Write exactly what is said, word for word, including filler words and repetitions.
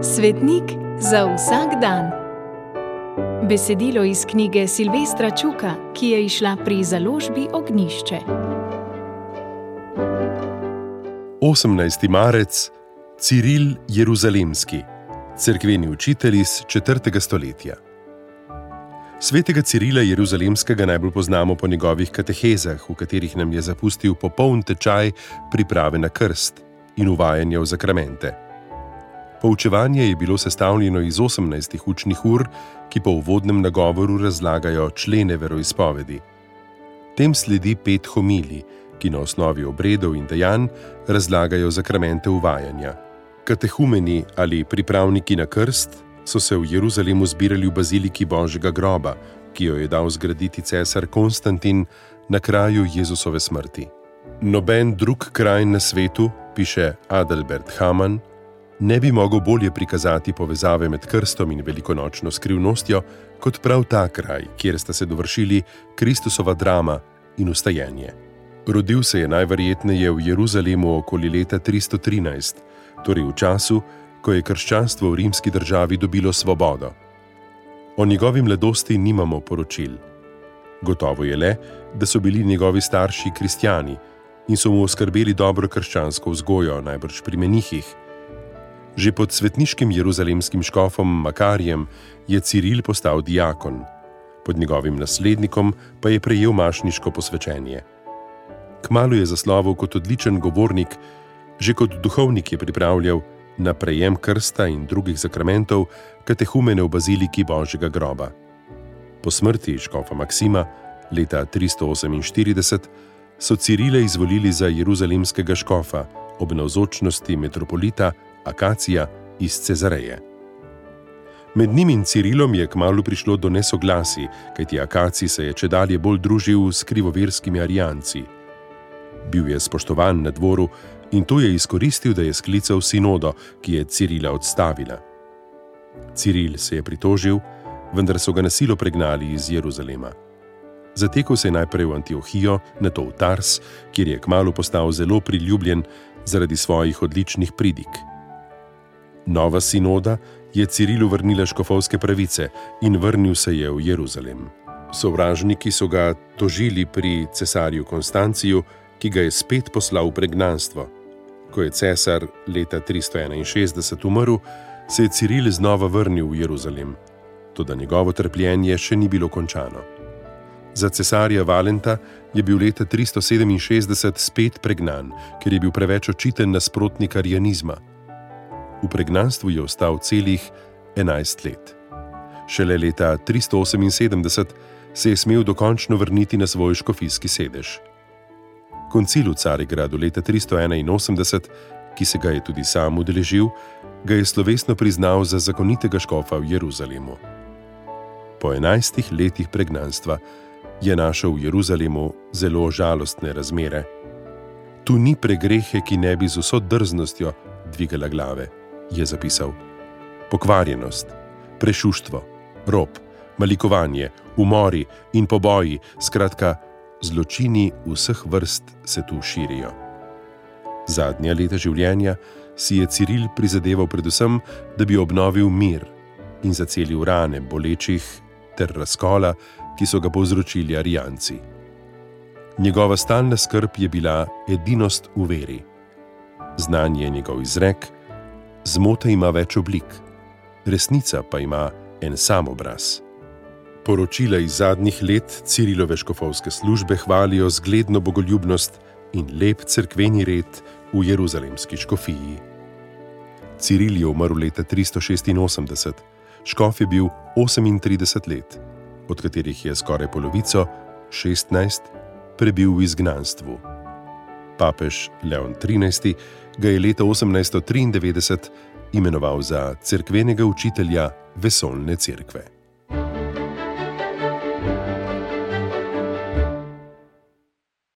Svetnik za vsak dan. Besedilo iz knjige Silvestra Čuka, ki je izšla pri založbi Ognjišče. osemnajsti marec, Ciril Jeruzalemski, cerkveni učitelj iz četrtega stoletja. Svetega Cirila Jeruzalemskega najbolj poznamo po njegovih katehezah, v katerih nam je zapustil popoln tečaj priprave na krst in uvajanja v zakramente. Poučevanje je bilo sestavljeno iz osemnajstih učnih ur, ki po uvodnem nagovoru razlagajo člene veroizpovedi. Tem sledi pet homilij, ki na osnovi obredov in dejanj razlagajo zakramente uvajanja. Katehumeni ali pripravniki na krst so se v Jeruzalemu zbirali v baziliki Božjega groba, ki jo je dal zgraditi cesar Konstantin na kraju Jezusove smrti. Noben drug kraj na svetu, piše Adalbert Hamann, ne bi mogel bolje prikazati povezave med krstom in velikonočno skrivnostjo, kot prav ta kraj, kjer sta se dovršili Kristusova drama in vstajenje. Rodil se je najverjetneje v Jeruzalemu okoli leta tristo trinajst, torej v času, ko je krščanstvo v rimski državi dobilo svobodo. O njegovi mladosti nimamo poročil. Gotovo je le, da so bili njegovi starši kristjani in so mu oskrbeli dobro krščansko vzgojo, najbrž pri menihih. Že pod svetniškim jeruzalemskim škofom Makarijem je Ciril postal diakon, pod njegovim naslednikom pa je prejel mašniško posvečenje. Kmalu je zaslovel kot odličen govornik, že kot duhovnik je pripravljal na prejem krsta in drugih zakramentov katehumene v baziliki Božjega groba. Po smrti škofa Maksima leta tristo oseminštirideset so Cirila izvolili za jeruzalemskega škofa ob navzočnosti metropolita Akacija iz Cezareje. Med njim in Cirilom je kmalu prišlo do nesoglasij, kajti Akacij se je čedalje bolj družil s krivoverskimi arijanci. Bil je spoštovan na dvoru in to je izkoristil, da je sklical sinodo, ki je Cirila odstavila. Ciril se je pritožil, vendar so ga na silo pregnali iz Jeruzalema. Zatekel se je najprej v Antiohijo, nato v Tars, kjer je kmalu postal zelo priljubljen zaradi svojih odličnih pridig. Nova sinoda je Cirilu vrnila škofovske pravice in vrnil se je v Jeruzalem. Sovražniki so ga tožili pri cesarju Konstanciju, ki ga je spet poslal v pregnanstvo. Ko je cesar leta tristo enainšestdeset umrl, se je Ciril znova vrnil v Jeruzalem, toda njegovo trpljenje še ni bilo končano. Za cesarja Valenta je bil leta tristo sedeminšestdeset spet pregnan, ker je bil preveč očiten nasprotnik arijanizma. V pregnanstvu je ostal celih enajst let. Šele leta tristo oseminsedemdeset se je smel dokončno vrniti na svoj škofijski sedež. Koncil v Carigradu leta tristo enainosemdeset, ki se ga je tudi sam udeležil, ga je slovesno priznal za zakonitega škofa v Jeruzalemu. Po enajstih letih pregnanstva je našel v Jeruzalemu zelo žalostne razmere. Tu ni pregrehe, ki ne bi z vso drznostjo dvigala glave, je zapisal. Pokvarjenost, prešuštvo, rob, malikovanje, umori in poboji, skratka, zločini vseh vrst se tu širijo. Zadnja leta življenja si je Ciril prizadeval predvsem, da bi obnovil mir in zacelil rane bolečih ter razkola, ki so ga povzročili arijanci. Njegova stalna skrb je bila edinost v veri. Znan je njegov izrek: zmota ima več oblik, resnica pa ima en sam obraz. Poročila iz zadnjih let Cirilove škofovske službe hvalijo zgledno bogoljubnost in lep cerkveni red v jeruzalemski škofiji. Ciril je umrl leta tristo šestinosemdeset, škof je bil osemintrideset let, od katerih je skoraj polovico, šestnajst, prebil v izgnanstvu. Papež Leon trinajsti ga je leta osemnajsto triindevetdeset imenoval za cerkvenega učitelja vesoljne cerkve.